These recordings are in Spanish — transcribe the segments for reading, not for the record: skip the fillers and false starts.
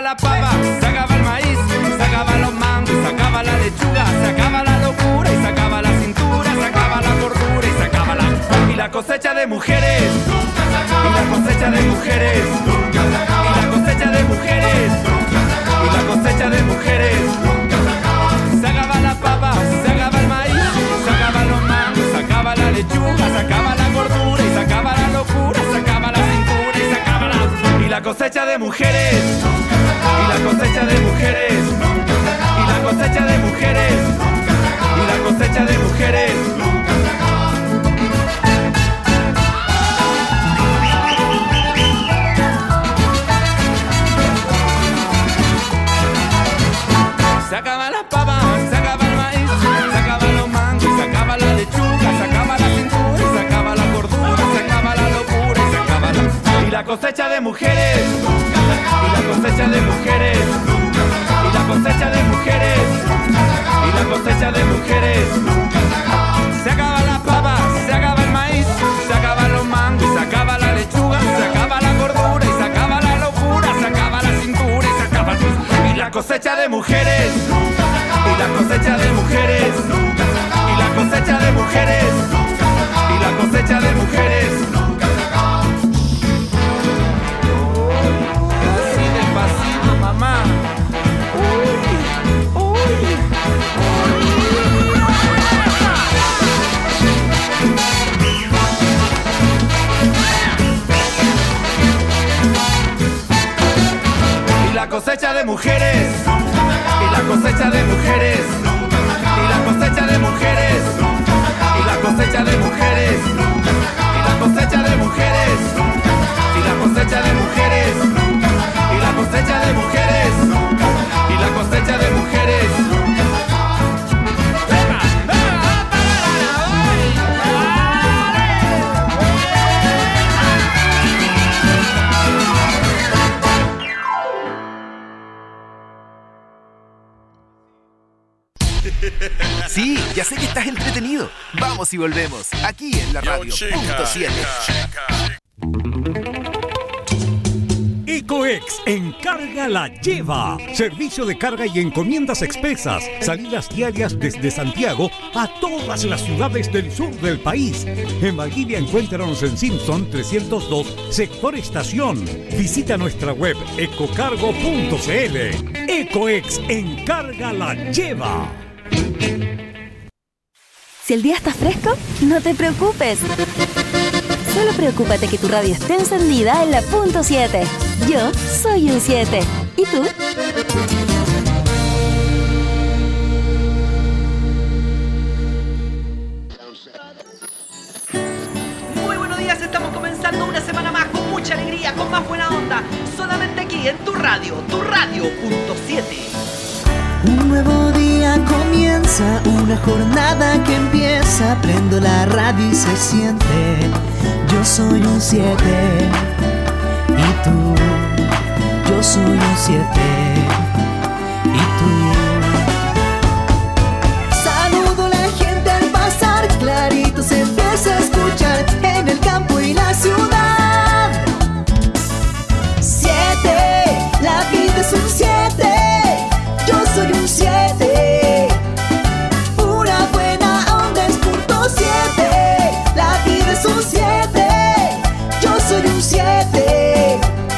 acaba la papa, se acaba el maíz, se acaba los mangos, se acaba la lechuga, se acaba la locura y se acaba la cintura, se acaba la cordura y se acaba la... Y la cosecha de mujeres, y la cosecha de mujeres, y la cosecha de mujeres, y la cosecha de mujeres. Se acaba la papa, se acaba el maíz, se acaba los mangos, se acaba la lechuga, se acaba la gordura y se acaba la locura, se acaba la cintura y se acaba la... Y la cosecha de mujeres, y la cosecha de mujeres, y la cosecha de mujeres, y la cosecha de mujeres. Se acaba la papa, se acaba el maíz, se acaba los mangos, se acaba la lechuga, se acaba la cintura, se acaba la gordura, se acaba la locura y se acaba la... Y la cosecha de mujeres, y la cosecha de mujeres, y la cosecha de mujeres, y la cosecha de mujeres. Se acaba la papa, se acaba el maíz, se acaba los mangos, se acaba la lechuga, se acaba la gordura y se acaba la locura, se acaba la cintura y se acaba... Y la cosecha de mujeres, y la cosecha de mujeres, y la cosecha de mujeres, y la cosecha de mujeres. Así despacito, mamá. Y la cosecha de mujeres, y la cosecha de mujeres, y la cosecha de mujeres, y la cosecha de mujeres, y la cosecha de mujeres, y la cosecha de mujeres, y la cosecha de mujeres, y la cosecha de mujeres. Sí, ya sé que estás entretenido. Vamos y volvemos, aquí en la radio. Punto 7. Ecoex Encarga la Lleva. Servicio de carga y encomiendas expresas. Salidas diarias desde Santiago a todas las ciudades del sur del país. En Valdivia encuéntranos en Simpson 302, sector estación. Visita nuestra web ecocargo.cl. Ecoex Encarga la Lleva. Si el día está fresco, no te preocupes. Solo preocúpate que tu radio esté encendida en la punto 7. Yo soy un 7. ¿Y tú? Muy buenos días, estamos comenzando una semana más con mucha alegría, con más buena onda. Solamente aquí en tu radio punto 7. Un nuevo día comienza, una jornada que empieza. Prendo la radio y se siente. Yo soy un 7. ¿Y tú? Yo soy un 7. ¿Y tú? Saludo a la gente al pasar, clarito se empieza a escuchar en el campo y la ciudad. 7, la vida es un 7. Yo soy un 7, pura buena onda es punto 7. La vida es un 7, yo soy un 7.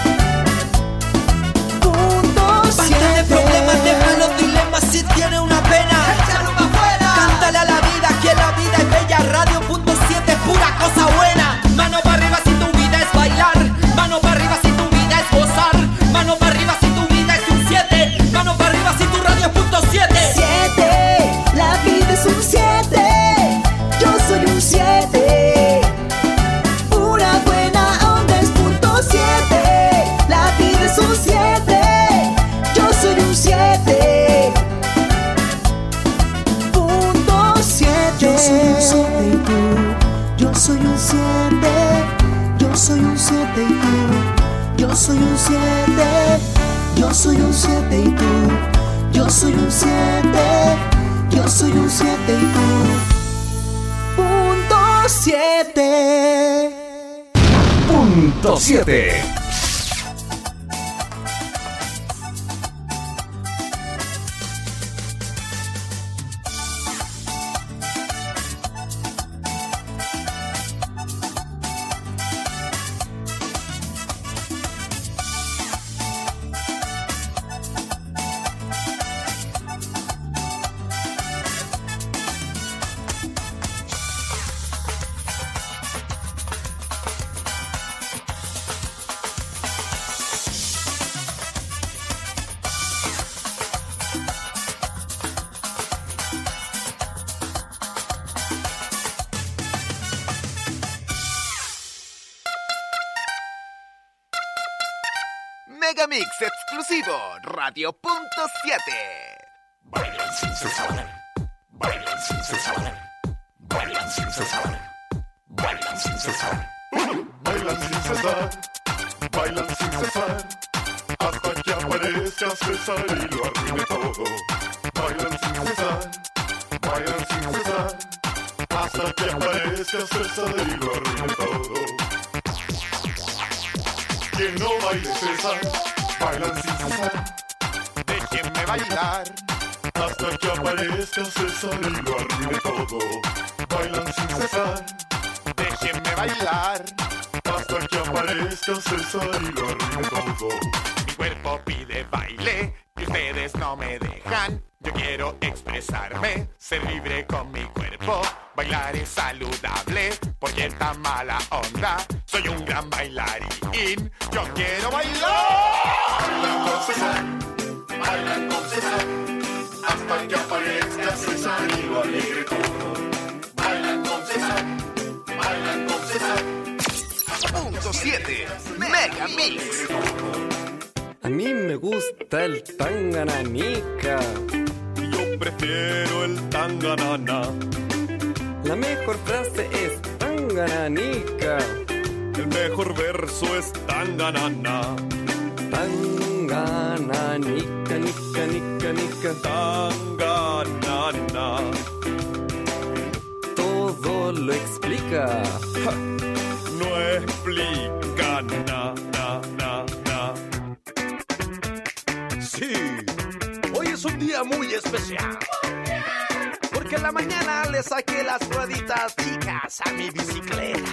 Punto 7. Basta de problemas, de malos dilemas, si tiene una pena, échalo pa' afuera. Cántale a la vida, que la vida es bella. Radio punto 7 es pura cosa buena. Mano para arriba si tu vida es bailar. Mano para arriba si tu vida es gozar. Mano para arriba si tu vida es un 7. Mano para arriba si tu radio es punto 7. 7, la vida es un 7. Yo soy un 7. Pura buena onda es punto 7. La vida es un 7. Yo soy un 7. Punto 7. Yo soy un 7 y tú. Yo soy un 7. Yo soy un 7 y tú. Yo soy un 7. Yo soy un 7 y tú. Yo soy un 7. Yo soy un 7 y tú. Punto 7. Punto 7. Megamix exclusivo Radio.7. Bailan sin cesar, bailan sin cesar, bailan sin cesar, bailan sin cesar, bailan sin cesar, bailan sin cesar, hasta que aparezca César y lo arruine todo. Bailan sin cesar, bailan sin cesar, hasta que aparezca César y lo arruine todo. Que no baile César, bailan sin cesar, déjenme bailar hasta que aparezca César y lo arruine todo. Bailan sin cesar, déjenme bailar hasta que aparezca César y lo arruine todo. Mi cuerpo pide baile y ustedes no me dejan. Yo quiero expresarme, ser libre con mi cuerpo. Bailar es saludable, porque está mala onda. Soy un gran bailarín, yo quiero bailar. Bailan con César, bailan con César, hasta que aparezca César y lo alegre todo. Bailan con César, bailan con César. Punto 7 Megamix. A mí me gusta el tangananica. Yo prefiero el tanganana. La mejor frase es tangananica. El mejor verso es tanganana. Tangananica, nica, nica, nica. Tanganana. Todo lo explica. Ja, no explica na. Sí, hoy es un día muy especial. Porque en la mañana le saqué las rueditas chicas a mi bicicleta.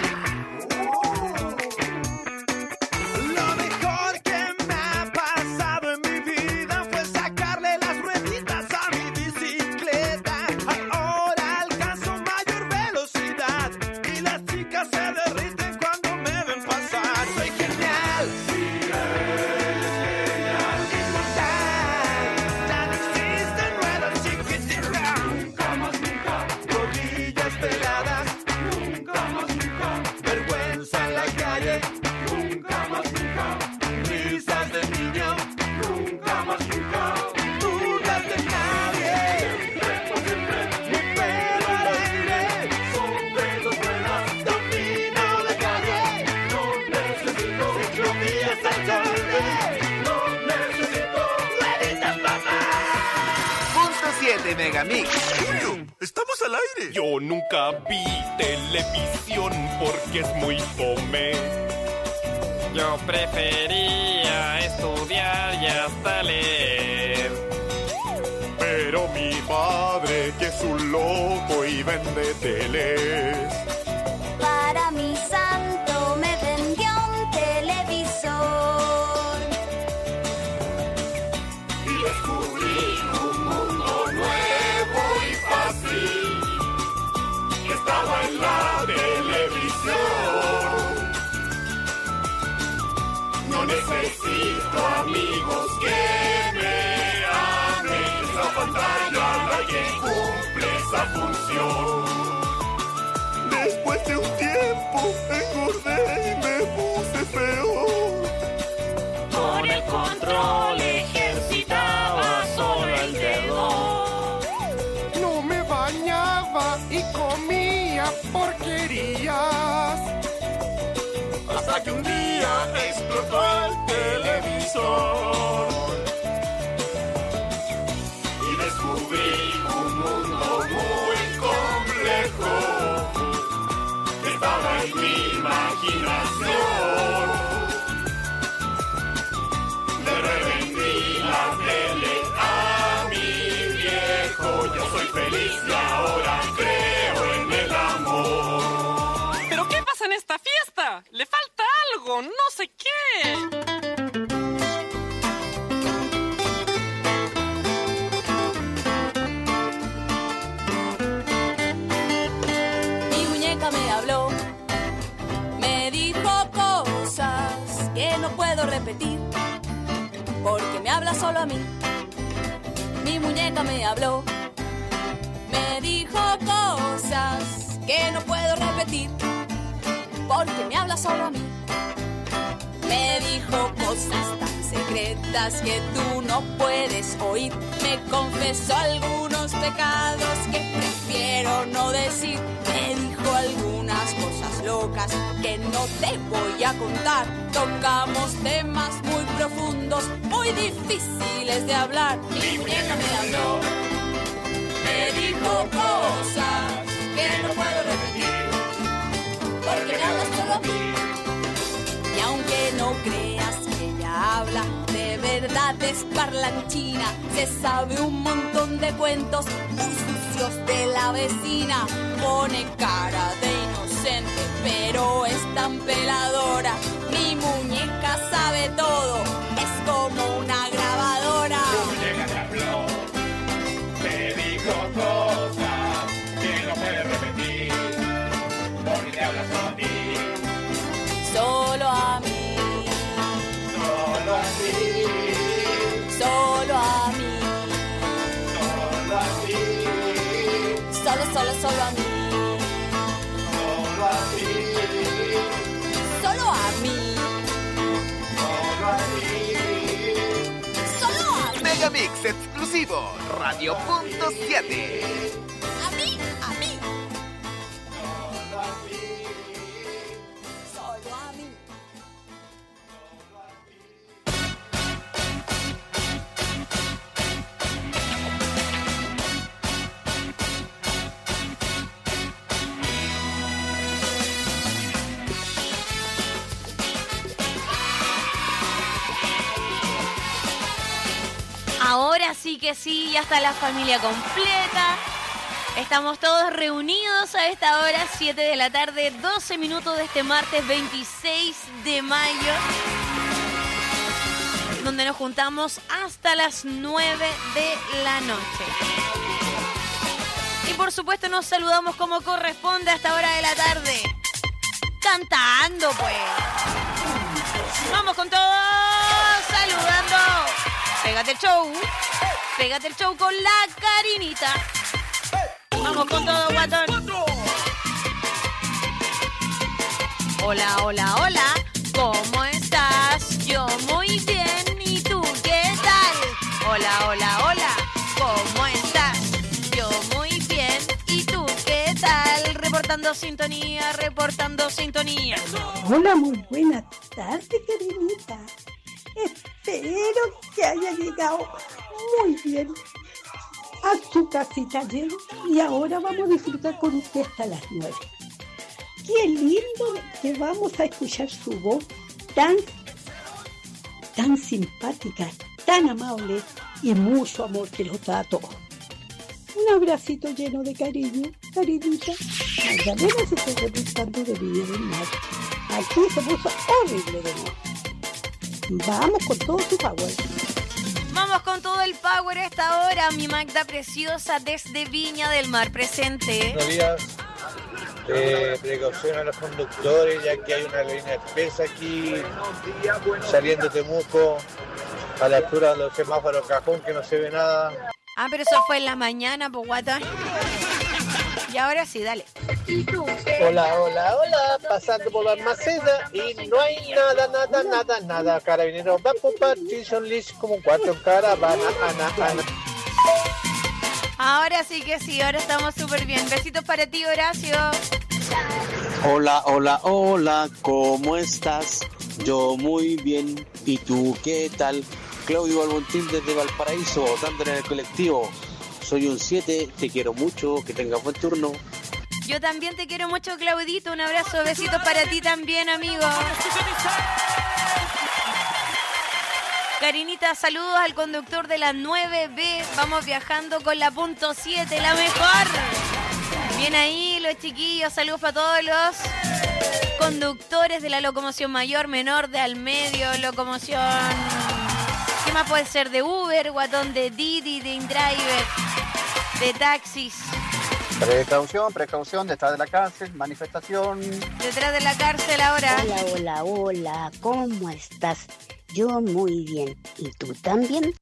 Lo mejor que me ha pasado en mi vida fue sacarle las rueditas a mi bicicleta. Ahora alcanzo mayor velocidad y las chicas se derriten cuando me ven pasar. Soy genial. Sí, genial. Inmortal. Ya no existen ruedas chiquititas. Nunca más, nunca. Rodillas peladas. Nunca más, nunca. Vergüenza en la calle. Nunca más, nunca. Risas de niño. Nunca más, nunca. Dudas de nadie. Mi pelo al aire. Son de dos ruedas. Domino la calle. No necesito ciclovías al tarde. No necesito rueditas, papá. Punto 7 Megamix. Estamos al aire. Yo nunca vi televisión porque es muy fome. Yo prefería estudiar y hasta leer. Pero mi padre, que es un loco y vende teles. Para mi santo me vendió un televisor. Y descubrí un mundo nuevo y fácil que estaba en la televisión. No necesito amigos que me amen. Esa pantalla la que cumple esa función. Después de un tiempo engordé y me puse feo. Con el control ejercitaba solo el dedo. No me bañaba y comía porquerías. Hasta que un día explotó el televisor. Y descubrí un mundo muy complejo que estaba en mi imaginación. Le revendí la tele a mi viejo. Yo soy feliz y ahora creo en el amor. ¿Pero qué pasa en esta fiesta? Le falta algo, no sé qué. Mi muñeca me habló, me dijo cosas que no puedo repetir, porque me habla solo a mí. Mi muñeca me habló, me dijo cosas que no puedo repetir, porque me habla solo a mí. Me dijo cosas tan secretas que tú no puedes oír. Me confesó algunos pecados que prefiero no decir. Me dijo algunas cosas locas que no te voy a contar. Tocamos temas muy profundos, muy difíciles de hablar. Mi muñeca me habló, me dijo cosas que no puedo repetir, porque me hablas solo a mí. Y aunque no creas que ella habla, de verdad es parlanchina. Se sabe un montón de cuentos muy sucios de la vecina. Pone cara de inocente, pero es tan peladora. Mi muñeca sabe todo, es como una grabadora. Tu muñeca te habló, te dijo cosas que no puedes repetir, porque te hablas solo a ti. Solo a mí, Solo a ti, solo a mí, solo a ti, solo a mí, solo a ti, solo a mí, solo a ti. solo a mí, Megamix exclusivo, Radio Punto 7. a mí, a mí, Solo a ti. solo a mí. Ahora sí que sí, ya está la familia completa. Estamos todos reunidos a esta hora, 7 de la tarde, 12 minutos de este martes 26 de mayo, donde nos juntamos hasta las 9 de la noche. Y por supuesto nos saludamos como corresponde a esta hora de la tarde. Cantando, pues. Vamos con todo, saludando. Pégate el show con la Karinita. Vamos con todo, guatón. Hola, hola, hola. ¿Cómo estás? Yo muy bien. ¿Y tú qué tal? Hola, hola, hola. ¿Cómo estás? Yo muy bien. ¿Y tú qué tal? Reportando sintonía, reportando sintonía. Hola, muy buenas tardes, Karinita. Espero que haya llegado muy bien a su casita ayer y ahora vamos a disfrutar con usted hasta las 9. Qué lindo que vamos a escuchar su voz tan simpática, tan amable y mucho amor que los da a todos. Un abracito lleno de cariño, Karinita. Magdalena se está reportando de Viña del Mar. Aquí se puso horrible de nuevo. Vamos con todo su power. Vamos con todo el power a esta hora, mi Magda preciosa desde Viña del Mar presente. Buenos días. Precaución a los conductores, ya que hay una línea espesa aquí saliendo de Temuco a la altura de los semáforos Cajón, que no se ve nada. Ah, pero eso fue en la mañana, pues guata. Y ahora sí, dale. Hola, hola, hola, pasando por la Almaceda y no hay nada. Carabineros va por partition list como un cuarto en caravana, ana. Ahora sí que sí, ahora estamos súper bien. Besitos para ti, Horacio. Hola, hola, hola, ¿cómo estás? Yo muy bien, ¿y tú qué tal? Claudio Albontín desde Valparaíso, dándole en el colectivo. Soy un 7, te quiero mucho, que tengas buen turno. Yo también te quiero mucho, Claudito. Un abrazo, besitos para ti también, amigo. Karinita, saludos al conductor de la 9B. Vamos viajando con la punto 7, la mejor. Bien ahí, los chiquillos. Saludos para todos los conductores de la locomoción mayor, menor, de al medio, locomoción... ¿Qué más puede ser? De Uber, guatón, de Didi, de InDriver, de taxis. Precaución, detrás de la cárcel, manifestación. Detrás de la cárcel ahora. Hola, ¿cómo estás? Yo muy bien. ¿Y tú también?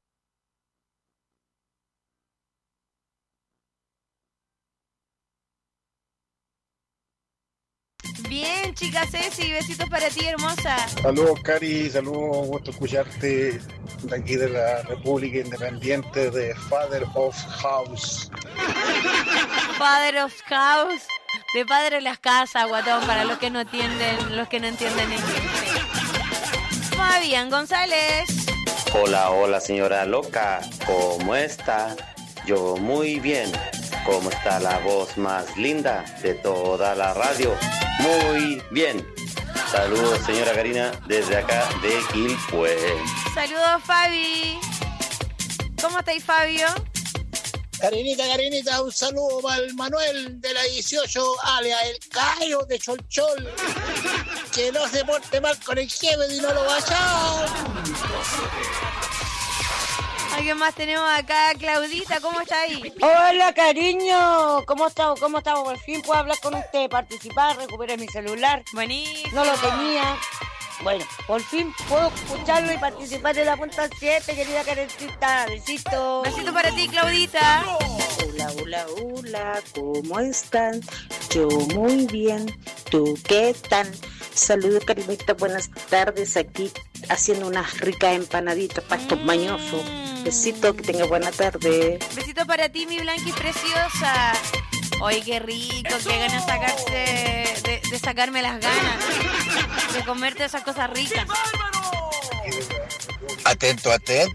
Bien, bien, chica Ceci, besitos para ti, hermosa. Saludos, Cari, saludos, gusto escucharte de aquí de la República Independiente de Father of House. Father of House, de padre de las casas, guatón, para los que no entienden inglés. Fabián González. Hola, hola señora loca, ¿cómo está? Yo muy bien. ¿Cómo está la voz más linda de toda la radio? Muy bien. Saludos señora Karina desde acá de Quilpué. Saludos Fabi. ¿Cómo estáis, Fabio? Karinita, un saludo para el Manuel de la 18, alias el Cayo de Cholchol. Que no se porte mal con el jefe y no lo vaya. ¿Alguien más tenemos acá? Claudita, ¿cómo está ahí? Hola, cariño. ¿Cómo estamos? Por fin puedo hablar con usted, participar, recuperé mi celular. Buenísimo. No lo tenía. Bueno, por fin puedo escucharlo y participar de la punta 7, querida Karencita. Besito. Besito para ti, Claudita. Hola, ¿cómo están? Yo muy bien. ¿Tú qué tal? Saludos, Karimita, buenas tardes. Aquí haciendo unas ricas empanaditas para estos mañosos. Besito, que tenga buena tarde. Besito para ti, mi blanqui preciosa. Ay, qué rico, qué ganas de sacarme las ganas de comerte esas cosas ricas. Atento,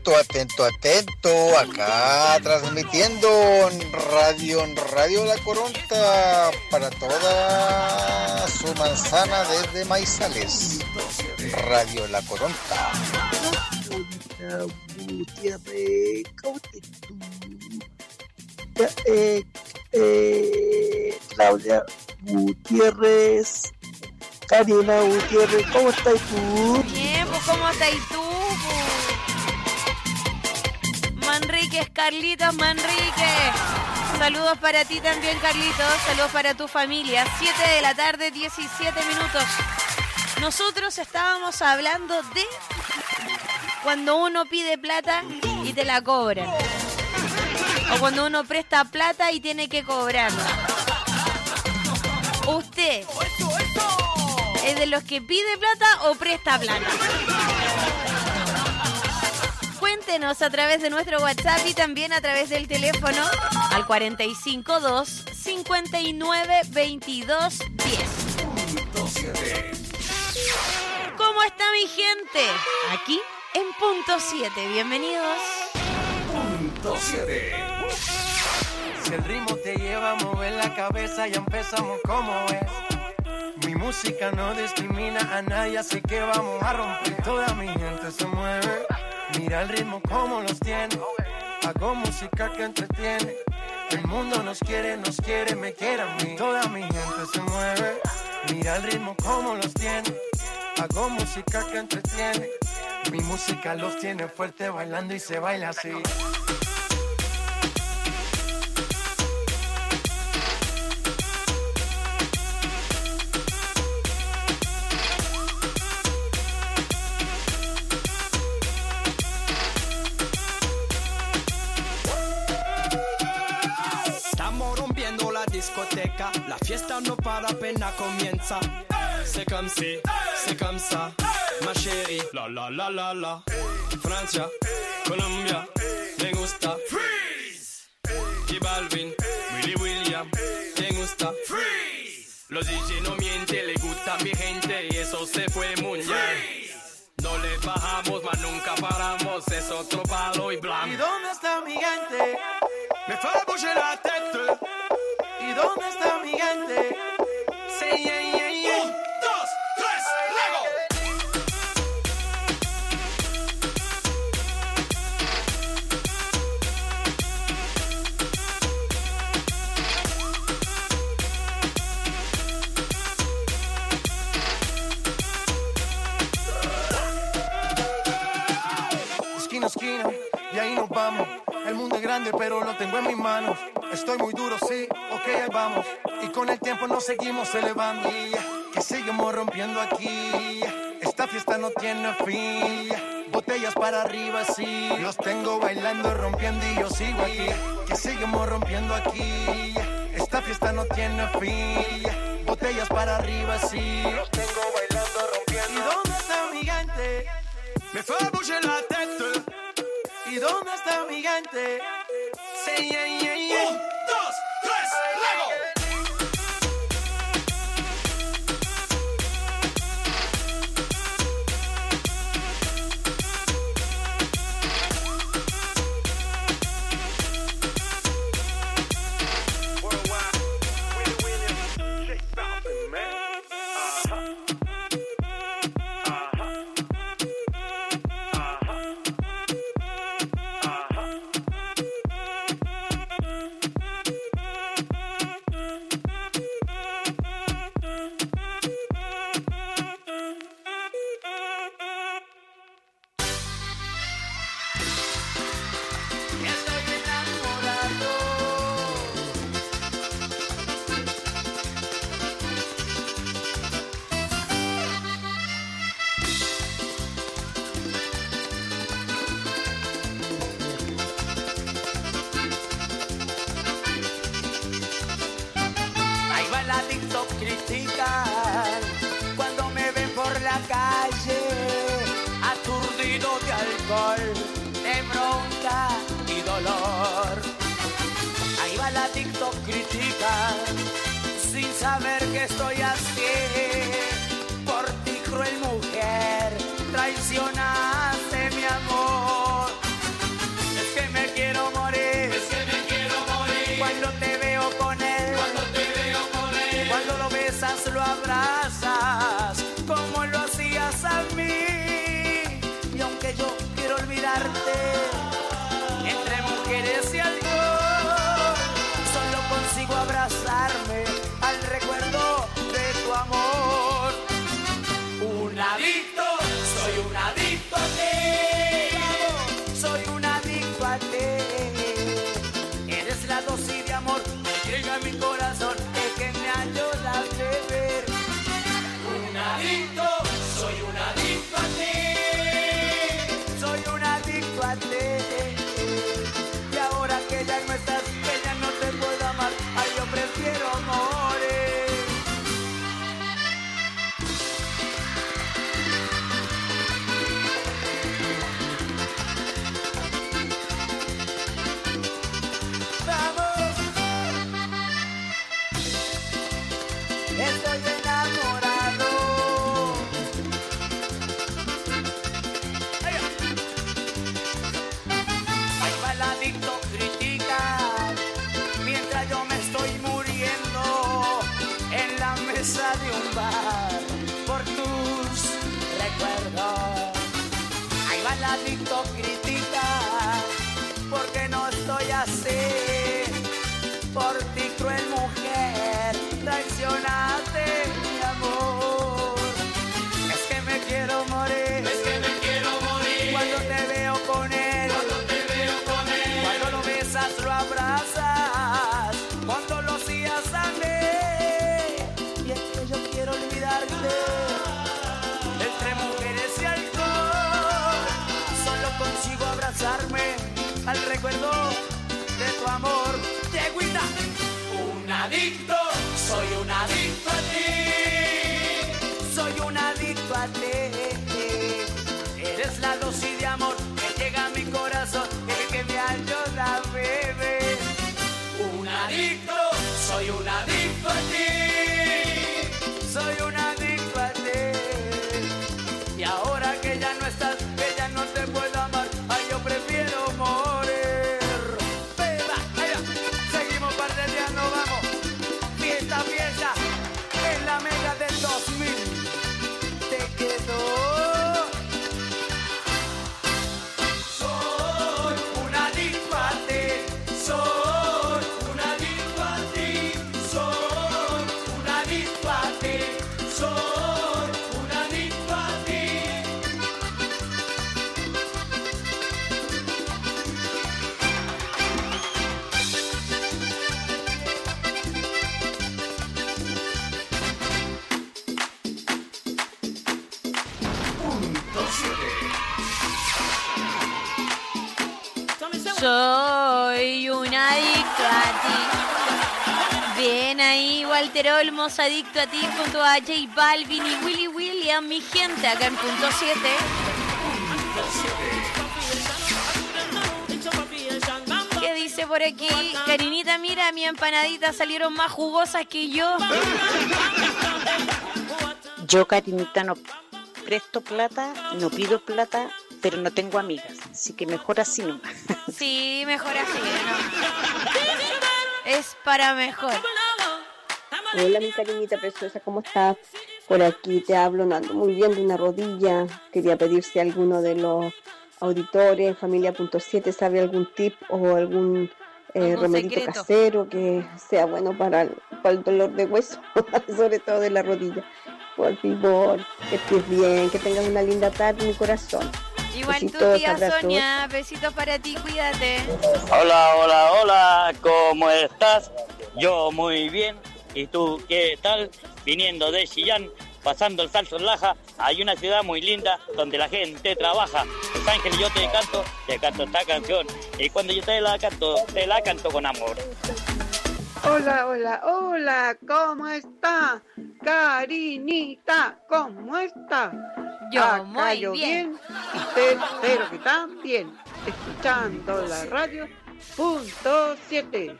acá transmitiendo en Radio La Coronta para toda su manzana desde Maizales. Radio La Coronta. ¿Cómo Claudia Gutiérrez, Karina Gutiérrez, ¿cómo estás tú? Bien, pues ¿cómo estás tú? Manríquez, Carlitos Manríquez. Saludos para ti también, Carlitos. Saludos para tu familia. 7 de la tarde, 17 minutos. Nosotros estábamos hablando de cuando uno pide plata y te la cobran. O cuando uno presta plata y tiene que cobrarla. ¿Usted es de los que pide plata o presta plata? Cuéntenos a través de nuestro WhatsApp y también a través del teléfono al 452 59 22 10. ¿Cómo está mi gente? Aquí en Punto 7. Bienvenidos. Punto 7. Si el ritmo te lleva a mover la cabeza, ya empezamos como es. Mi música no discrimina a nadie, así que vamos a romper. Toda mi gente se mueve. Mira el ritmo como los tiene. Hago música que entretiene. El mundo nos quiere, me quiere a mí. Toda mi gente se mueve. Mira el ritmo como los tiene. Hago música que entretiene. Mi música los tiene fuerte bailando y se baila así. Discoteca, la fiesta no para, apenas comienza. C'est comme si, c'est comme ça, ma chérie. La la la la la. Francia, Colombia, me gusta. Freeze. J Balvin, Willy William, me gusta. Freeze. Los DJ no mienten, le gusta mi gente y eso se fue muy bien. No le bajamos, mas nunca paramos, es otro palo y blanco. ¿Y dónde está mi gente? Me fue a bouger la tête. ¿Y dónde está mi gente? Sí, yeah, yeah, yeah. 1, 2, 3, ¡Lego! Esquina a esquina, y ahí nos vamos. El mundo es grande, pero lo tengo en mis manos. Estoy muy duro, sí, ok, ahí vamos. Y con el tiempo nos seguimos elevando. Que seguimos rompiendo aquí. Esta fiesta no tiene fin. Botellas para arriba, sí. Los tengo bailando, rompiendo y yo sigo aquí. Que seguimos rompiendo aquí. Esta fiesta no tiene fin. botellas para arriba, sí. Los tengo bailando, rompiendo. ¿Y dónde está mi gente? Me fue a bouger la tête. ¿Y dónde está mi gente? Say yeah, yeah, yeah. 1, 2, 3, Lego. Critican cuando me ven por la calle, aturdido de alcohol, de bronca y dolor. Ahí va la TikTok critican sin saber que estoy así. Por ti, cruel mujer, traicionaste mi amor. Es que me quiero morir, es que me quiero morir cuando te veo con él, cuando lo besas, lo abrazas, como lo hacías a mí. Y aunque yo quiero olvidarte, entre mujeres y alcohol, solo consigo abrazarme al recuerdo de tu amor. Un adicto, soy un adicto a ti, soy un adicto a ti. Eres la dosis de amor que llega a mi corazón, que me ayuda a beber. Un adicto, soy un adicto a ti, soy un adicto a ti. Y ahora que ya no estás, que ya no te puedo amar, ay, yo prefiero morir. Estoy enamorado. Ahí va el adicto, critica mientras yo me estoy muriendo en la mesa de un bar por tus recuerdos. Ahí va el adicto, critica porque no estoy así. Por ti, cruel mujer, traicionaste mi amor. Es que me quiero morir, es que me quiero morir cuando te veo con él, cuando lo besas, lo abrazas, cuando lo hacías a mí. Y es que yo quiero olvidarte, entre mujeres y alcohol, solo consigo abrazarme al recuerdo de tu amor. Yeguita. Un adicto, soy un adicto a ti, soy un adicto a ti. Eres la dosis de amor que llega a mi corazón, que me ayuda a beber. Un adicto, soy un adicto a ti, soy un adicto a ti. Y ahora que ya no estás, que ya no te puedo amar, ay, yo prefiero morir. Fiesta, en la mega del 2000 te quedó. Soy un adicto a ti, soy un adicto a ti, soy un adicto a ti, soy un adicto a ti. Soy un adicto a ti. Bien ahí, Walter Olmos, Adicto a ti, junto a J Balvin y Willy William, mi gente, acá en punto 7. ¿Qué dice por aquí? Karinita, mira, mi empanadita salieron más jugosas que yo. Yo, Karinita, no presto plata, no pido plata, pero no tengo amigas, así que mejor así nomás. Sí, mejor así, ¿no? Es para mejor. Hola, mi Karinita preciosa, ¿cómo estás? Por aquí te hablo, no ando muy bien de una rodilla. Quería pedir si alguno de los auditores, Familia.7, sabe algún tip o algún remedito secreto casero que sea bueno para el dolor de hueso, sobre todo de la rodilla. Por favor, que estés bien, que tengas una linda tarde, mi corazón. Igual besitos, tu tía abrazos. Sonia, besitos para ti, cuídate. Hola, hola, hola, ¿cómo estás? Yo muy bien, ¿y tú qué tal? Viniendo de Chillán, pasando el Salso en Laja, hay una ciudad muy linda donde la gente trabaja. Los Ángeles, yo te canto esta canción, y cuando yo te la canto con amor. Hola, hola, hola, ¿cómo está? Karinita, ¿cómo está? Yo Acá muy yo bien. Espero que también, escuchando la radio, punto 7.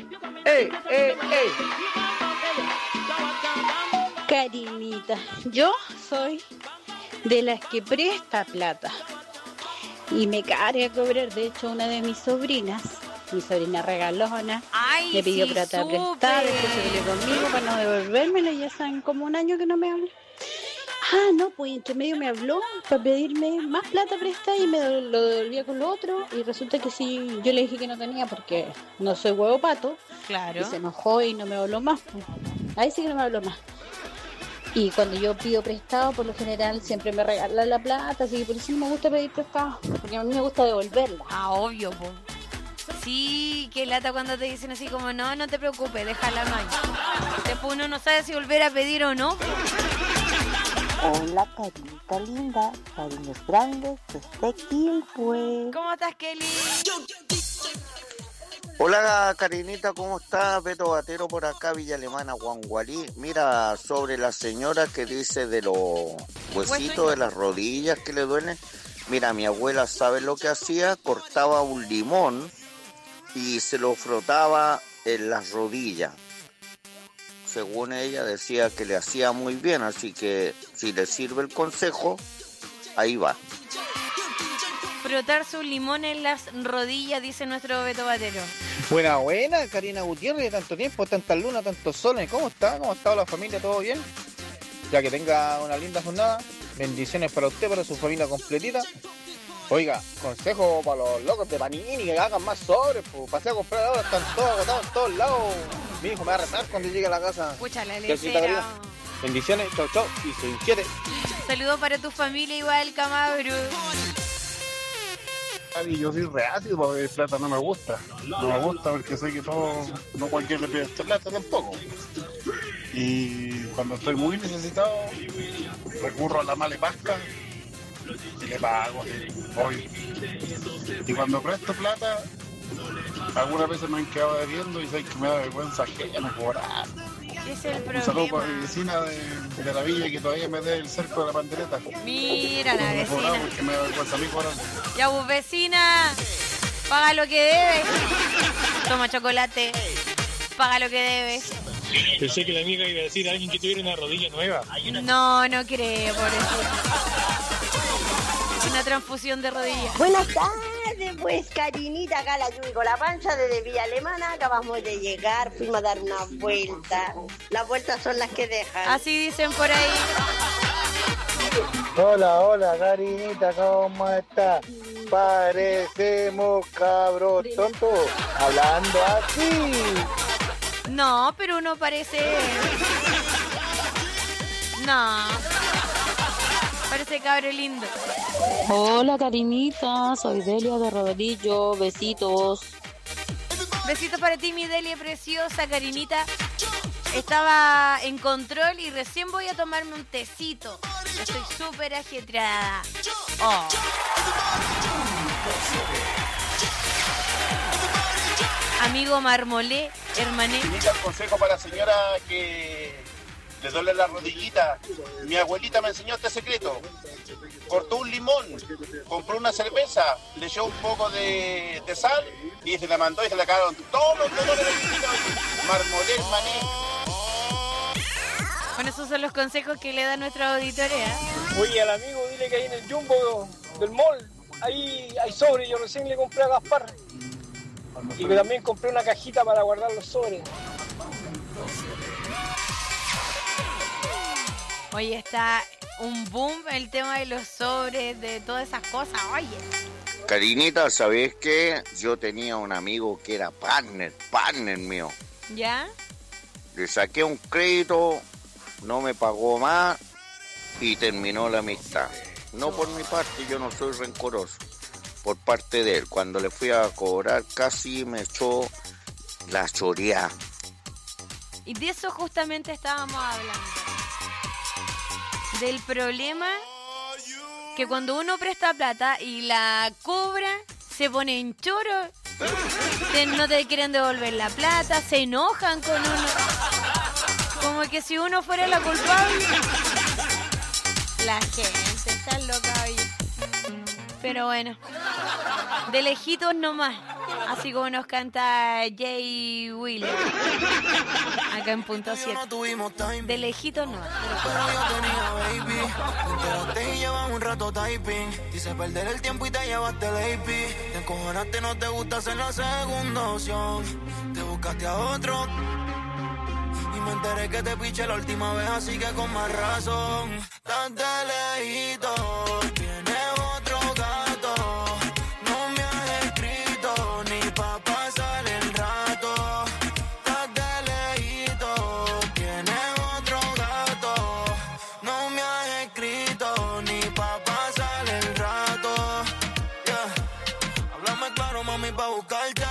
Karinita, yo soy de las que presta plata y me carga cobrar. De hecho, una de mis sobrinas, mi sobrina regalona, me pidió plata prestada, después se peleó conmigo para no devolvérmela y ya saben, como un año que no me habla. Ah, no, pues entre medio me habló para pedirme más plata prestada y me lo devolvía con lo otro, y resulta que sí, yo le dije que no tenía porque no soy huevo pato. Claro. Y se enojó y no me habló más. Ahí sí que no me habló más. Y cuando yo pido prestado, por lo general siempre me regalan la plata, así que por eso no me gusta pedir prestado, porque a mí me gusta devolverla. Ah, obvio, po. Sí, qué lata cuando te dicen así como, no te preocupes, déjala más. Después uno no sabe si volver a pedir o no. Hola, Karinita linda, cariños grandes, desde Quilpue. ¿Cómo estás, Kelly? Hola, Karinita, ¿cómo estás? Beto Batero por acá, Villa Alemana, Guangualí. Mira, sobre la señora que dice de los huesitos de las rodillas que le duelen. Mira, mi abuela, ¿sabe lo que hacía? Cortaba un limón y se lo frotaba en las rodillas. Según ella decía que le hacía muy bien, así que si le sirve el consejo, ahí va. Frotarse un limón en las rodillas, dice nuestro Beto Batero. Buena, Karina Gutiérrez, tanto tiempo, tantas lunas, tantos soles. ¿Cómo está? ¿Cómo ha estado la familia? ¿Todo bien? Ya que tenga una linda jornada. Bendiciones para usted, para su familia completita. Oiga, consejo para los locos de Panini, que hagan más sobres, pues. Pasé a comprar ahora, están todos agotados en todos lados. Mi hijo me va a retar cuando llegue a la casa. Pucha, la lecera. Bendiciones, chau, y se inquiere. Saludos para tu familia igual, Camabro. Y yo soy reacio porque el plata no me gusta. No me gusta porque sé que no cualquiera le pide plata tampoco. Y cuando estoy muy necesitado, recurro a la malepasca y le pago. Hoy. Y cuando presto plata, algunas veces me han quedado debiendo y sé que me da vergüenza ajena cobrar. Es el Un saludo para problema. mi vecina de la villa que todavía me dé el cerco de la pandereta. Mira la No cobraba vecina. porque me da vergüenza a mí cobrar. Ya vos, vecina, paga lo que debes. Toma chocolate, paga lo que debes. Pensé que la amiga iba a decir a alguien que tuviera una rodilla nueva. No creo, por eso. Una transfusión de rodillas. Buenas tardes, pues, Karinita, acá la Yui con la pancha desde Villa Alemana. Acabamos de llegar, fuimos a dar una vuelta. Las vueltas son las que dejan. Así dicen por ahí. Hola, Karinita, ¿cómo estás? Parecemos cabros tontos, hablando así. No, pero uno parece... No. Parece cabro lindo. Hola, Karinita, soy Delia de Rodillo, besitos. Besitos para ti, mi Delia preciosa, Karinita. Estaba en control y recién voy a tomarme un tecito. Estoy súper ajetreada. Oh. amigo Marmolé, hermané. Tenía el consejo para la señora que le duele la rodillita. Mi abuelita me enseñó este secreto. Cortó un limón, compró una cerveza, le echó un poco de sal y se la mandó y se la cagaron todos los dolores del rodillita. Marmolé, hermané. Bueno, esos son los consejos que le da nuestra auditoría. Oye, al amigo, dile que ahí en el Jumbo del mall, ahí hay sobres. Yo recién le compré a Gaspar. Y que también compré una cajita para guardar los sobres. Oye, está un boom el tema de los sobres, de todas esas cosas. Oye. Karinita, ¿sabés qué? Yo tenía un amigo que era partner mío. ¿Ya? Le saqué un crédito, no me pagó más y terminó la amistad. No por mi parte, yo no soy rencoroso. Por parte de él, cuando le fui a cobrar casi me echó la choreada. Y de eso justamente estábamos hablando. Del problema que cuando uno presta plata y la cobra, se pone en choro, no te quieren devolver la plata, se enojan con uno. Como que si uno fuera la culpable. La gente está loca hoy. Pero bueno, de lejitos nomás. Así como nos canta Jay Wheeler. Acá en Punto 7. De lejitos nomás. Pero yo tenía baby. Te enteraste y llevas un rato typing. Dice perder el tiempo y te llevaste el AP. Te encojonaste, no te gusta ser la segunda opción. Te buscaste a otro. Y me enteré que te piché la última vez, así que con más razón. Estás de lejito. Tienes otro gato. No me has escrito ni pa' pasar el rato. Estás de lejito. Tienes otro gato. No me has escrito ni pa' pasar el rato. Yeah. Háblame claro, mami, pa' buscarte.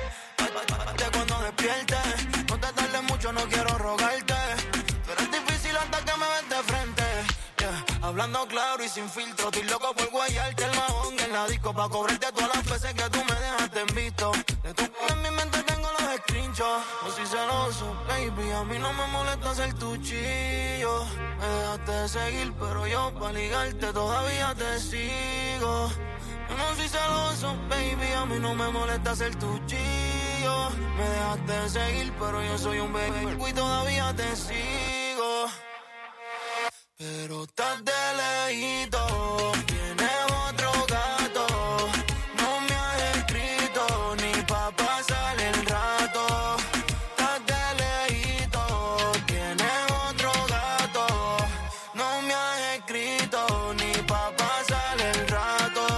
Cuando despiertes. No te tardes mucho, no quiero rogarte. Tú eres difícil hasta que me ves de frente. Yeah. Hablando claro y sin filtro. Estoy loco por guayarte el mahón en la disco. Pa' cobrarte todas las veces que tú me dejaste en visto. De tu en mi mente tengo los screenshots. No soy celoso, baby. A mí no me molesta ser tu chillo. Me dejaste de seguir, pero yo pa' ligarte todavía te sigo. Yo no soy celoso, baby. A mí no me molesta ser tu chillo. Me dejaste de seguir, pero yo soy un bebé y todavía te sigo. Pero estás de lejito. Tienes otro gato. No me has escrito ni pa' pasar el rato. Estás de lejito. Tienes otro gato. No me has escrito ni pa' pasar el rato.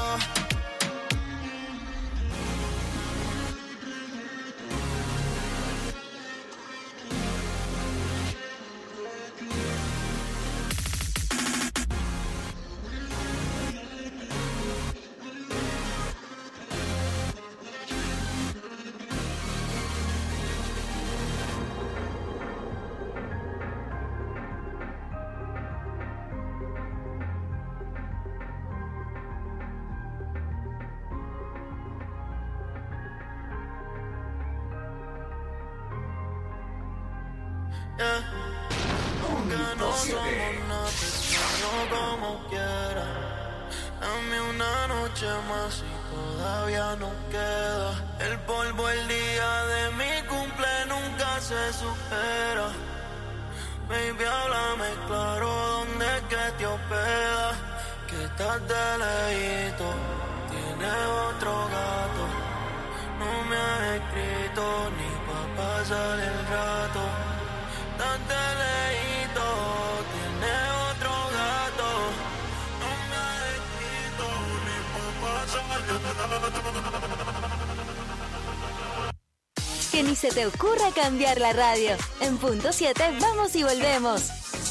Aunque no somos nada, te extraño como quiera. Dame una noche más y todavía no queda. El polvo el día de mi cumple nunca se supera. Baby, háblame claro, ¿dónde es que te hospeda? Que estás de lejito, tienes otro gato. No me has escrito ni pa' pasar el rato. Estás de lejito, tienes otro gato. No me has escrito ni pa' pasar el rato. Que ni se te ocurra cambiar la radio. En Punto 7 vamos y volvemos.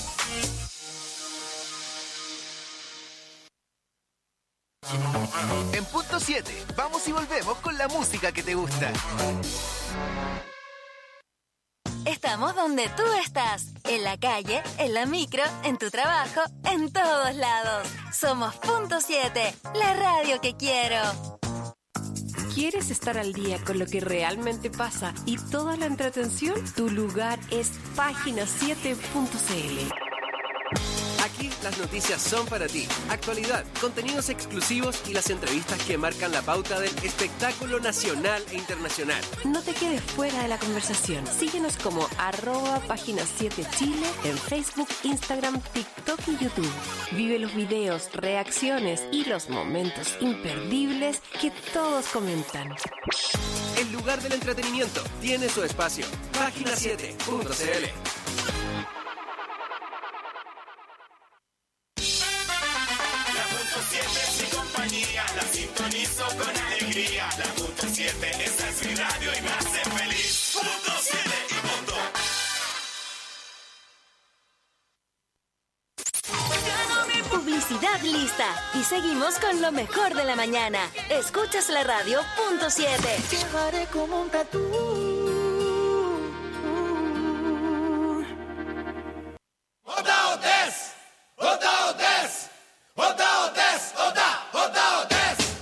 En Punto 7 vamos y volvemos con la música que te gusta. Estamos donde tú estás, en la calle, en la micro, en tu trabajo, en todos lados. Somos Punto 7, la radio que quiero. quieres estar al día con lo que realmente pasa y toda la entretención, tu lugar es página7.cl. Aquí las noticias son para ti. Actualidad, contenidos exclusivos y las entrevistas que marcan la pauta del espectáculo nacional e internacional. No te quedes fuera de la conversación. Síguenos como @página7chile en Facebook, Instagram, TikTok y YouTube. Vive los videos, reacciones y los momentos imperdibles que todos comentan. El lugar del entretenimiento tiene su espacio. Página7.cl. La sintonizo con alegría. La punto 7, esa es mi radio y me hace feliz. Punto 7 y punto. Publicidad lista. Y seguimos con lo mejor de la mañana. Escuchas la radio punto 7. Llevaré como un tatú. Oda Odes. Oda Odes. Oda Odes. Oda. Oda Odes.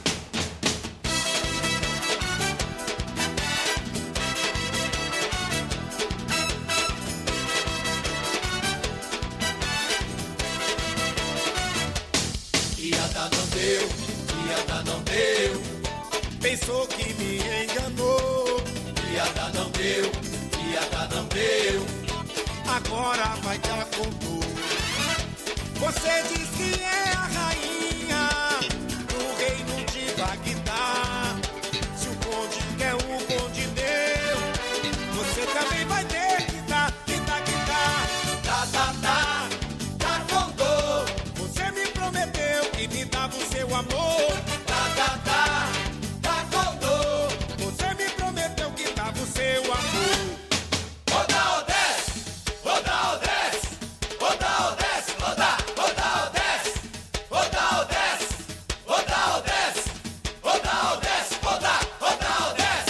não deu. Pensou que me enganou. Piada não deu, piada não deu. Agora vai dar com tudo. Você diz que é a rainha do reino de Bagdá. Se o conde quer o conde deu, você também vai ter que dar, que dar, que dar. Tá, tá, tá, tá com dor. Você me prometeu que me dava o seu amor. Tá, tá, tá, tá com dor. Você me prometeu que dava o seu amor. Roda, Odés, roda, Odés, roda, Odés, roda, roda, Odés, roda, Odés, roda, Odés, roda, Odés, roda, roda, Odés.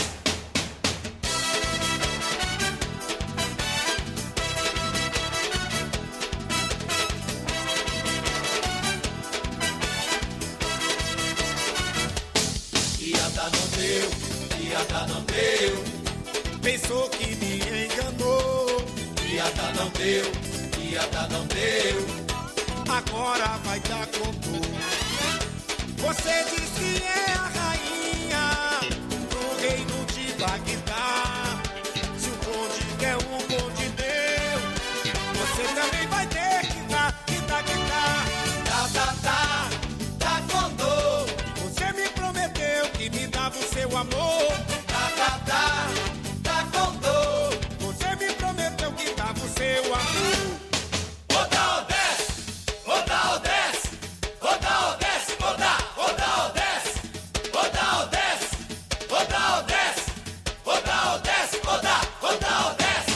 Piada não deu, piada não deu. Pensou que me enganou. Piada não deu, piada não deu. Agora vai dar com tudo. Você diz que é a rainha do reino de Bagdá. Se o conde quer o conde deu, você também vai ter que dar, que dar, que dar. Tá, tá, tá, tá com dor. Você me prometeu que me dava o seu amor. Tá, tá, tá, tá com dor. Você me prometeu que dava o seu amor. Roda, Odés, roda, Odés, roda, Odés, roda, roda, Odés, roda, Odés, roda, Odés, roda, Odés, roda, roda, Odés.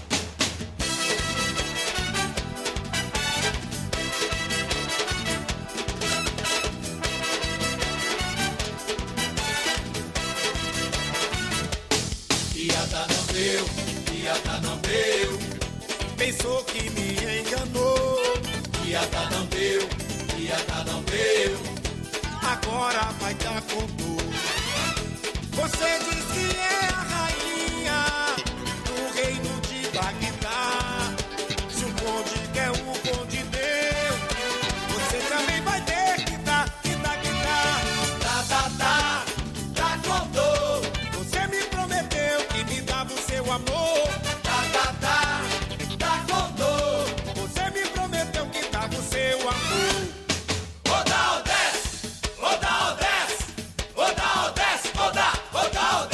Piada não deu, piada não deu. Pensou que me enganou. Piada não deu, piada não deu. Agora vai dar com tudo. Você diz que é a rainha do reino de Bagdá. Se o conde quer o conde deu, você também vai ter que dar, que dar, que dar. Tá, tá, tá, tá com dor. Você me prometeu que me dava o seu amor. Tá, tá, tá, tá com dor. Você me prometeu que dava o seu amor. Roda, Odés, roda, Odés, roda, Odés, roda, roda,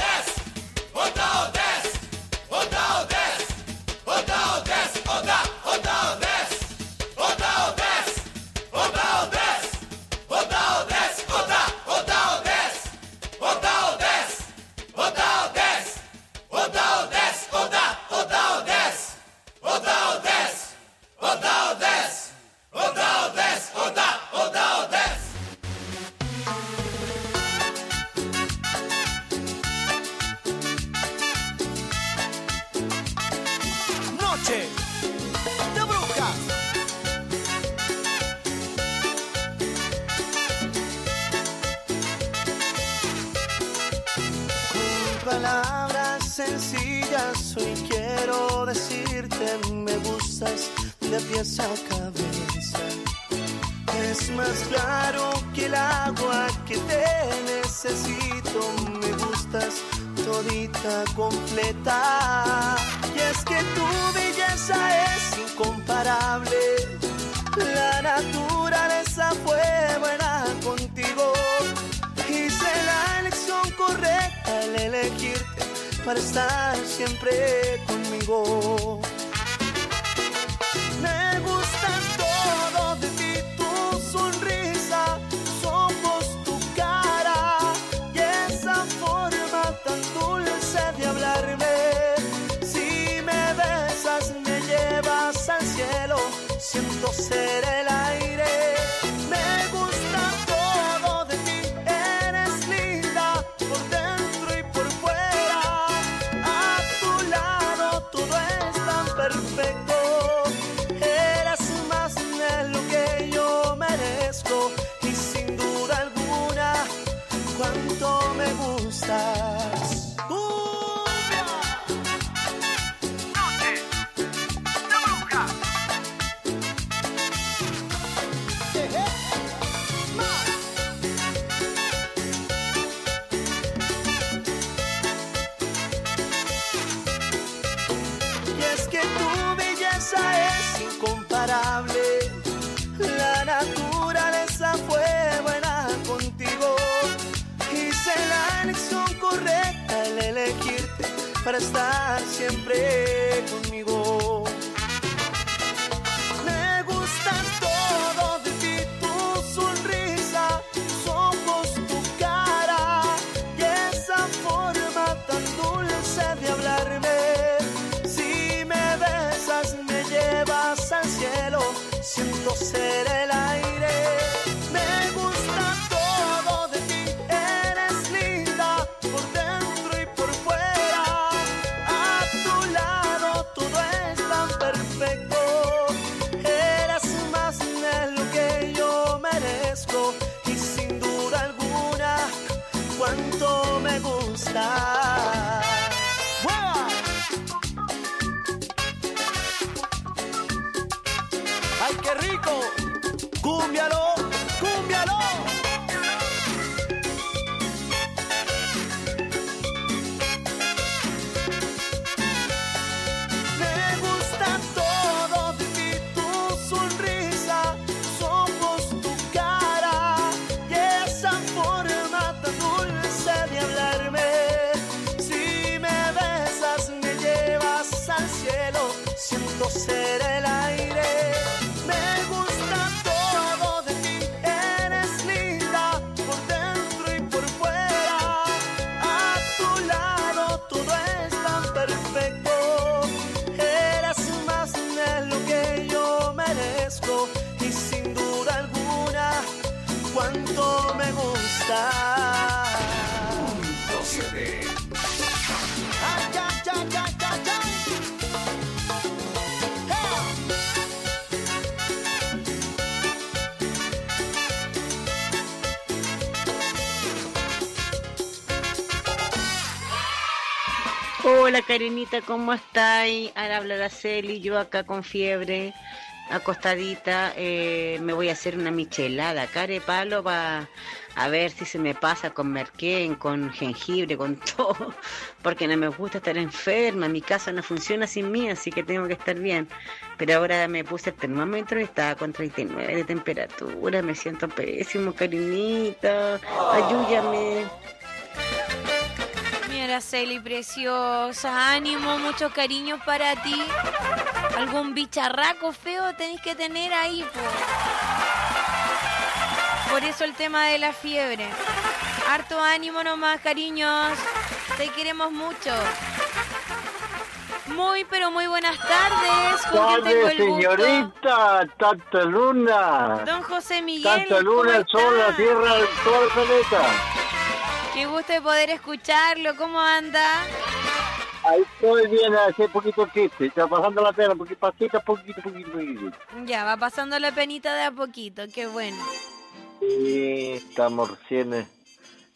palabras sencillas, hoy quiero decirte, me gustas de pies a cabeza. Es más claro que el agua que te necesito, me gustas todita completa. Y es que tu belleza es incomparable, la naturaleza fue buena contigo. Hice la elección correcta al elegirte para estar siempre conmigo. Me gusta todo de ti, tu sonrisa, tus ojos, tu cara y esa forma tan dulce de hablarme. Si me besas me llevas al cielo, siento ser el aire. Me gusta todo de ti, eres linda por dentro y por fuera. A tu lado todo es tan perfecto. Eres más de lo que yo merezco y sin duda alguna cuánto me gustas. Incomparable, la naturaleza fue buena contigo. Hice la elección correcta al elegirte para estar siempre conmigo. Me gusta todo de ti, tu sonrisa, tus ojos, tu cara y esa forma tan dulce de hablarme. Si me besas me llevas al cielo, siento ser el aire. Me gusta todo de ti, eres linda por dentro y por fuera. A tu lado todo es tan perfecto. Eres más de lo que yo merezco y sin duda alguna cuánto me gusta. ¡Ay, qué rico! ¡Cúmbialo! ¡Cúmbialo! Me gusta todo de ti, tu sonrisa, tus ojos, tu cara y esa forma tan dulce de hablarme. Si me besas me llevas al cielo, siento ser el aire. Me gusta todo de ti, eres linda por dentro y por fuera. A tu lado todo es tan perfecto. Eres más de lo que yo merezco y sin duda alguna cuánto me gusta. Punto 7. Ay, ya, ya, ya, ya, ya. Hola Karenita, ¿cómo estáis? Ahora habla la Celi, yo acá con fiebre, acostadita, me voy a hacer una michelada, carepalo, para a ver si se me pasa con merquén, con jengibre, con todo, porque no me gusta estar enferma, mi casa no funciona sin mí, así que tengo que estar bien. Pero ahora me puse el termómetro y estaba con 39 de temperatura, me siento pésimo, Karenita, ayúdame. Mira, Celi, preciosa, ánimo, muchos cariños para ti. Algún bicharraco feo tenéis que tener ahí, po. Por eso el tema de la fiebre. Harto ánimo nomás, cariños. Te queremos mucho. Muy, pero muy buenas tardes. ¿Con quién tengo el gusto? Señorita, tanta luna. Don José Miguel. Tanta luna, el sol, la tierra, todo el planeta. Qué gusto de poder escucharlo. ¿Cómo anda? Ahí estoy bien, hace poquito triste. Está pasando la pena, porque poquito. Ya, va pasando la penita de a poquito. Qué bueno. Sí, estamos recién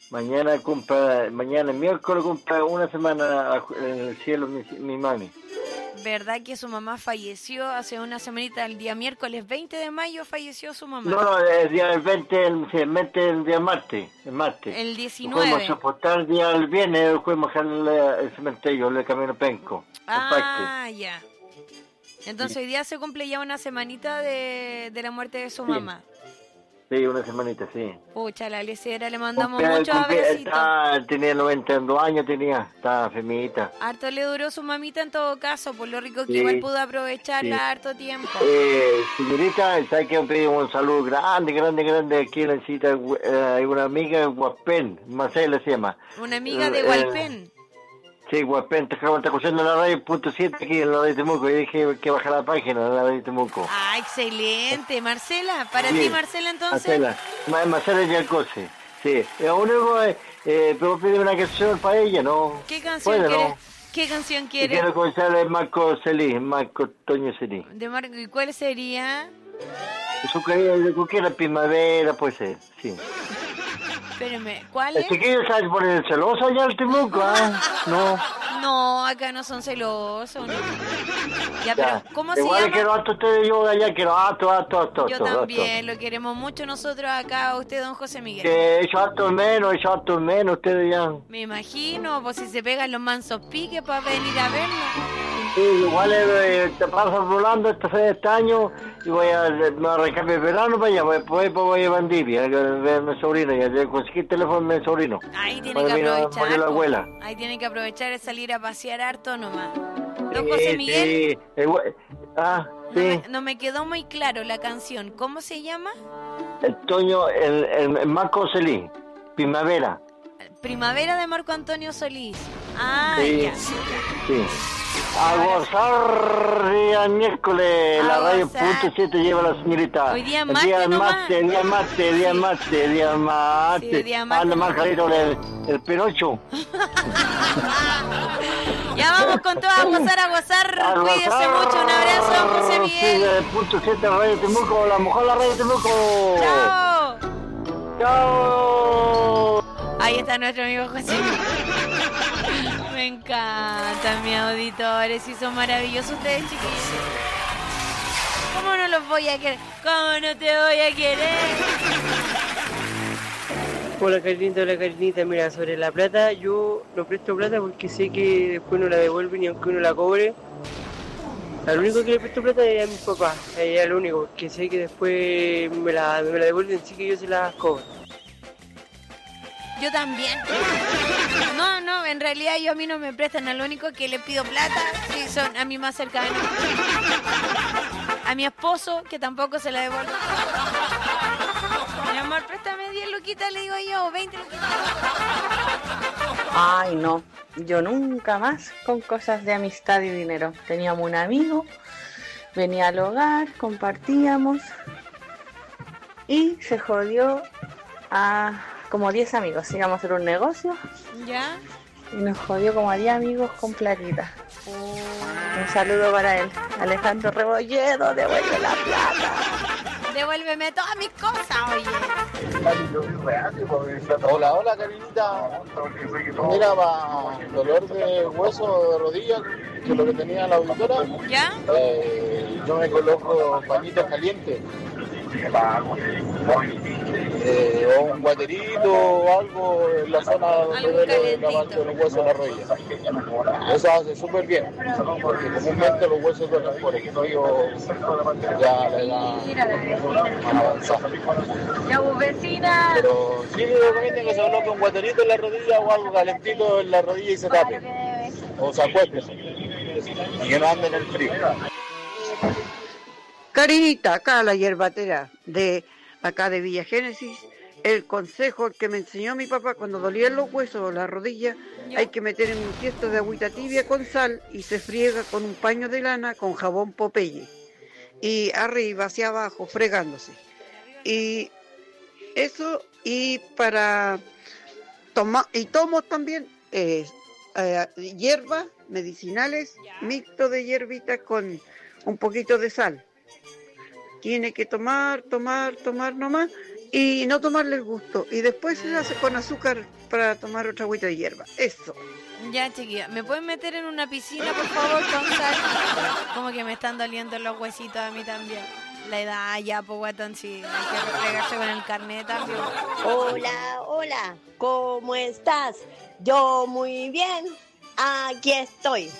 Mañana miércoles cumple una semana en el cielo mi mami. ¿Verdad que su mamá falleció hace una semanita? El día miércoles 20 de mayo falleció su mamá. No, el día 20, el día martes. El 19. Fuimos a soportar el día el viernes, fuimos al cementerio, el Camino Penco. Ya. Entonces hoy día se cumple ya una semanita de la muerte de su mamá. Sí, una semanita, sí. Pucha, la lecera, le mandamos muchos abracitos. Tenía 92 años, estaba femita. Harto le duró su mamita en todo caso, por lo rico que igual pudo aprovecharla harto tiempo. Señorita, ¿sabe que pedí un saludo grande? Aquí necesita hay una amiga de Guapén, Marcela se llama. ¿Una amiga de Gualpén? Sí, Guapén, está escuchando la radio .7 aquí en la radio Temuco. Y dije que bajar la página de la radio Temuco. Ah, excelente. Marcela, para ti, Marcela, entonces. Marcela Yalcose. Sí. Lo único puedo pedir una canción para ella, ¿no? ¿Qué canción quieres? ¿No? ¿Qué canción quieres? Quiero escuchar de Marco Toño Celí. ¿De Marco? ¿Y cuál sería? Eso que cualquier primavera puede ser, sí. Espérame, ¿cuál es? Chiquillos, ¿sabes poner celoso allá al Temuco? No, acá no son celosos. ¿No? Ya, pero ¿cómo se llama? Igual quiero harto ustedes, yo allá quiero harto. Yo también, lo queremos mucho nosotros acá, usted, don José Miguel. He hecho harto menos, ustedes ya. Me imagino, pues si se pegan los mansos piques para venir a verlo. Sí, igual te pasas volando este año y voy a arrancar mi verano para allá, voy a Valdivia, a ver a mi sobrino, ya conseguí el teléfono de mi sobrino. Ahí tiene que aprovechar. La abuela. Ahí tiene que aprovechar y salir a pasear harto nomás. Don José Miguel. Sí. No me quedó muy claro la canción. ¿Cómo se llama? El Marco Solís, Primavera. Primavera de Marco Antonio Solís. Sí, ya. Sí. A gozar día miércoles, la radio .7 lleva la señorita. Hoy día martes, día martes. Anda más carito el Pinocho. Ya vamos con todo a gozar. Cuídese mucho, un abrazo, don José Miguel. Sí, .7 Radio Temuco, la mejor la radio Temuco. Chao. Ahí está nuestro amigo José Miguel. Me encantan mis auditores y son maravillosos ustedes, chiquillos. ¿Cómo no los voy a querer? ¿Cómo no te voy a querer? Hola Karinita, mira, sobre la plata, yo no presto plata porque sé que después no la devuelven y aunque uno la cobre. Al único que le presto plata es a mi papá, es lo único, que sé que después me la devuelven, sí que yo se la cobro. Yo también. No, en realidad a mí no me prestan, a lo único que le pido plata, sí, son a mí más cercanos. A mi esposo, que tampoco se la devuelve. Mi amor, préstame 10 luquitas, le digo yo, 20 luquitas. Ay, no, yo nunca más con cosas de amistad y dinero. Teníamos un amigo, venía al hogar, compartíamos y se jodió a como 10 amigos. Íbamos a hacer un negocio. ¿Ya? Y nos jodió como a 10 amigos con platita. Un saludo para él. Alejandro Rebolledo, devuelve la plata. Devuélveme todas mis cosas, oye. Hola, Karinita. Mira, para dolor de hueso de rodilla, que es lo que tenía la auditora, ¿ya? Yo me coloco pañitos calientes. O un guaterito o algo en la zona donde duele la parte de los huesos de la rodilla. Eso hace súper bien, porque comúnmente los huesos duelen por el frío, ya la edad avanzada. Pero sí le recomiendo que se coloque un guaterito en la rodilla o algo calentito en la rodilla y se tape. O se acueste. Y que no ande en el frío. Karinita, acá la hierbatera de acá de Villa Génesis, el consejo que me enseñó mi papá cuando dolían los huesos o la rodilla, hay que meter en un tiesto de agüita tibia con sal y se friega con un paño de lana con jabón Popeye y arriba hacia abajo fregándose. Y eso, y para tomar, y tomo también hierbas medicinales, mixto de hierbitas con un poquito de sal. Tiene que tomar nomás y no tomarle el gusto. Y después se hace con azúcar para tomar otra agüita de hierba. Eso. Ya, chiquilla, ¿me pueden meter en una piscina, por favor, con sal? Como que me están doliendo los huesitos a mí también. La edad ya, pues, guatón, sí. Hay que refregarse con el carnet también. Hola, hola, ¿cómo estás? Yo muy bien, aquí estoy.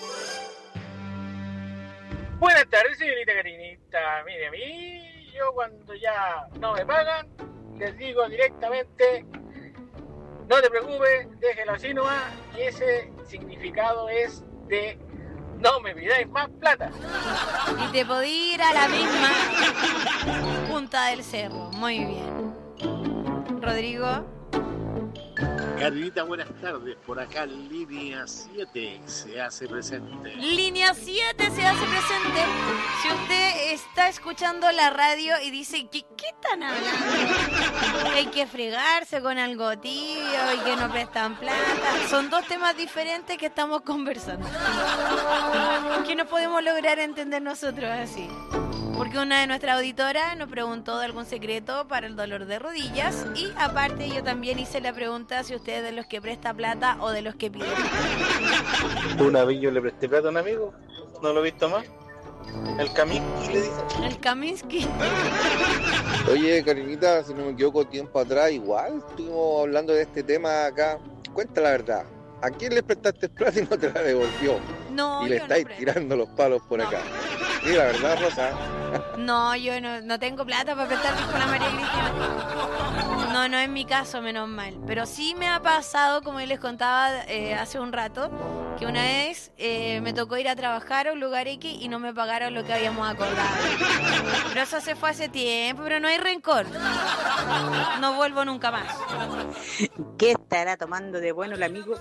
Buenas tardes, señorita Karinita. Mire, a mí, yo cuando ya no me pagan, les digo directamente, no te preocupes, déjelo así nomás, y ese significado es de no me pidáis más plata. Y te podí ir a la misma punta del cerro. Muy bien. Rodrigo. Karinita, buenas tardes. Por acá, línea 7 se hace presente. Línea 7 se hace presente. Si usted está escuchando la radio y dice, ¿qué están hablando? Hay que fregarse con algo tibio y que no prestan plata. Son dos temas diferentes que estamos conversando. Que no podemos lograr entender nosotros así. Porque una de nuestras auditoras nos preguntó de algún secreto para el dolor de rodillas. Y aparte yo también hice la pregunta si usted es de los que presta plata o de los que pide. Una vez yo le presté plata a un amigo, no lo he visto más. El Kaminsky le dice. El Kaminsky. Oye, Karinita, si no me equivoco, tiempo atrás igual estuvimos hablando de este tema acá. Cuenta la verdad. ¿A quién le prestaste plata y no te la devolvió? No, y le yo estáis no tirando los palos por acá. Sí, la verdad, Rosa. No, yo no tengo plata para prestarles con la María Cristina. No es mi caso, menos mal. Pero sí me ha pasado, como les contaba hace un rato, que una vez me tocó ir a trabajar a un lugar X y no me pagaron lo que habíamos acordado. Pero eso se fue hace tiempo, pero no hay rencor. No vuelvo nunca más. ¿Qué estará tomando de bueno el amigo?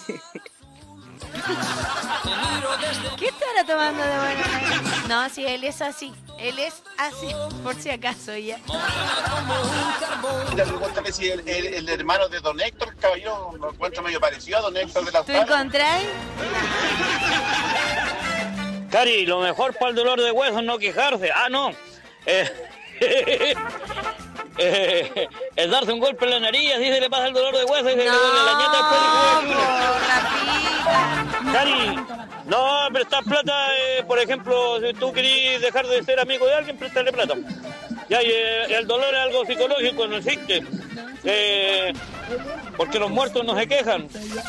¿Qué estará tomando de bueno? No, si él es así. Él es así, por si acaso ya. Mira, pregúntame si el hermano de Don Héctor, caballero, me encuentro medio parecido a Don Héctor de la ¿Tú encontráis? Cari, lo mejor para el dolor de huesos es no quejarse. Ah, no. Es darse un golpe en la nariz, así se le pasa el dolor de huesos y se le duele la ñata después de Cari, no prestar plata, por ejemplo, si tú querís dejar de ser amigo de alguien, prestarle plata. Ya, y el dolor es algo psicológico, no existe. Porque los muertos no se quejan.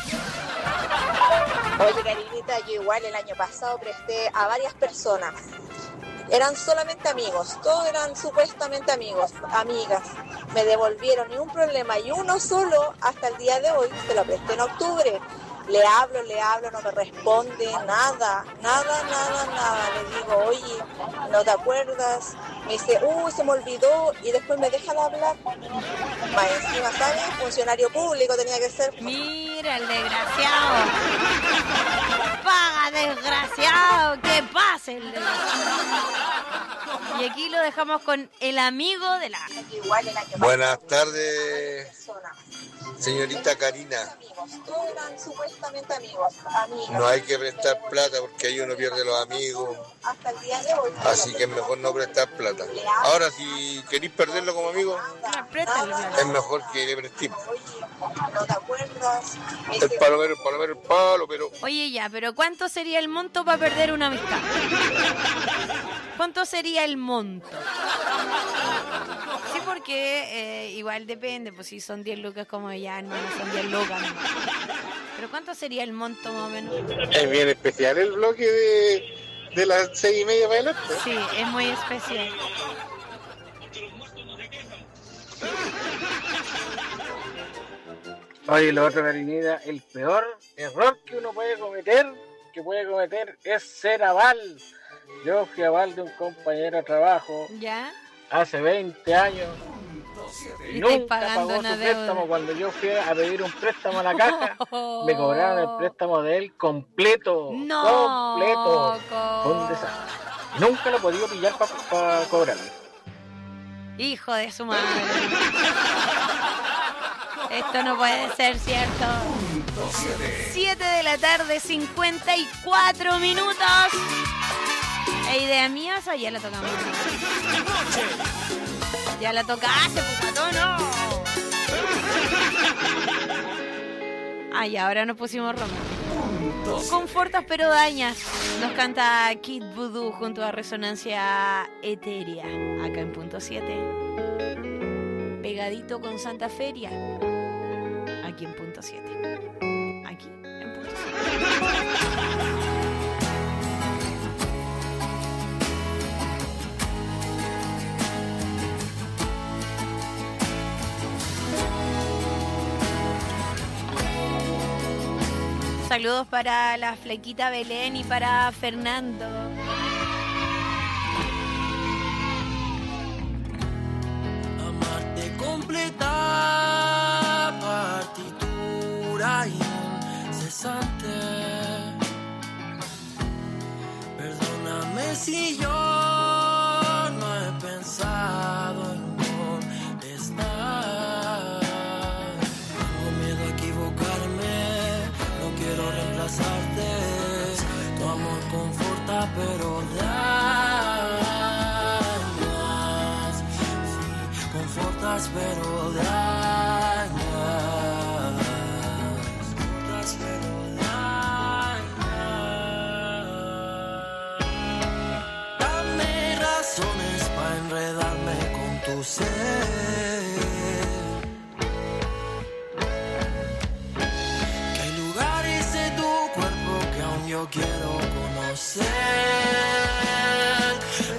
Oye, Karinita, yo igual el año pasado presté a varias personas. Eran solamente amigos, todos eran supuestamente amigos, amigas. Me devolvieron ni un problema y uno solo hasta el día de hoy, se lo presté en octubre. Le hablo, no me responde, nada. Le digo, oye, ¿no te acuerdas? Me dice, se me olvidó y después me deja de hablar. Más encima, ¿sabes? Funcionario público tenía que ser. Mira el desgraciado. Paga, desgraciado. Que pase el desgraciado. Y aquí lo dejamos con el amigo de la... Buenas tardes, señorita Karina. Todos eran supuestamente amigos, amigas. No hay que prestar plata porque ahí uno pierde los amigos. Hasta el día de hoy. Así que es mejor no prestar plata. Ahora, si queréis perderlo como amigo, es mejor que le prestemos. ¿No te acuerdas? El palo, pero... Oye, ya, pero ¿cuánto sería el monto para perder una amistad? ¿Cuánto sería el monto? Sí, porque igual depende, pues si son 10 lucas como ya, hermano, son 10 lucas. ¿No? Pero ¿cuánto sería el monto más o menos? Es bien especial el bloque de las 6:30 para adelante. Sí, es muy especial. Oye, lo otro, Karinita, el peor error que uno puede cometer, es ser aval. Yo fui aval de un compañero de trabajo. ¿Ya? Hace 20 años. Y nunca pagó su préstamo. Cuando yo fui a pedir un préstamo a la caja, me cobraron el préstamo de él completo. No, completo. Fue un desastre. Nunca lo he podido pillar para cobrarlo. Hijo de su madre. Esto no puede ser cierto. 7 de la tarde, 54 minutos. ¿E idea mía o ya la tocamos? Ya la tocaste, Pucatón, no. Ay, ahora nos pusimos románticos. Confortas pero dañas. Nos canta Kid Voodoo junto a Resonancia Etérea. Acá en punto 7. Pegadito con Santa Feria. Aquí en punto 7. Aquí en punto 7. Saludos para la flequita Belén y para Fernando. Amarte completa, partitura incesante. Perdóname si yo no he pensado en contestar. Tengo miedo a equivocarme. Quiero reemplazarte, tu amor conforta pero dañas, sí, confortas pero dañas, confortas pero dañas. Dame razones para enredarme con tu ser. Yo quiero conocer.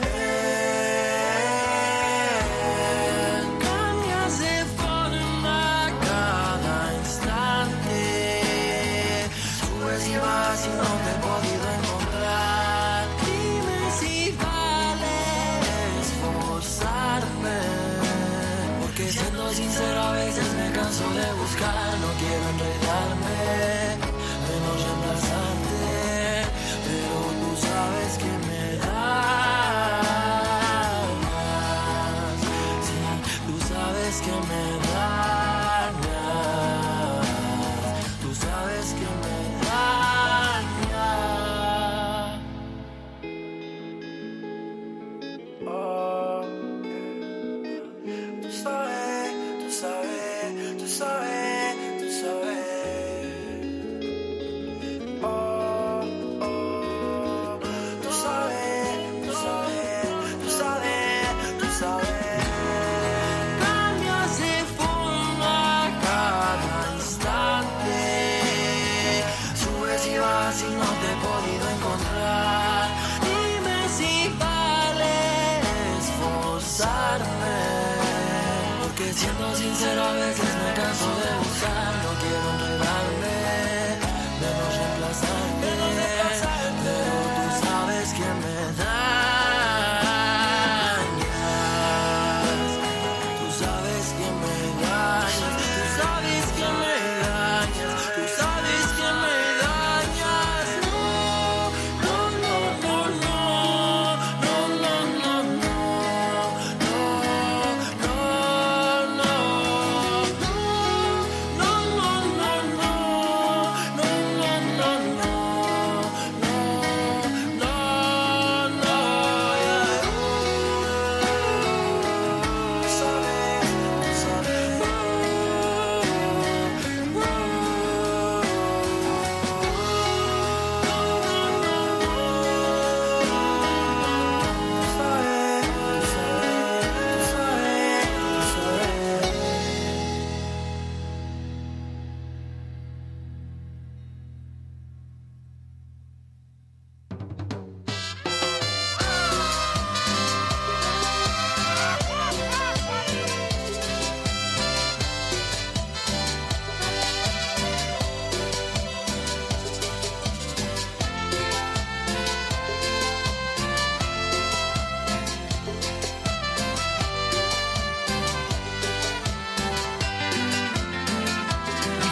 Cambias de forma cada instante. Subes y vas y no te he podido encontrar. Dime si vale esforzarme. Porque siendo sincero a veces me canso de buscar. No quiero enredar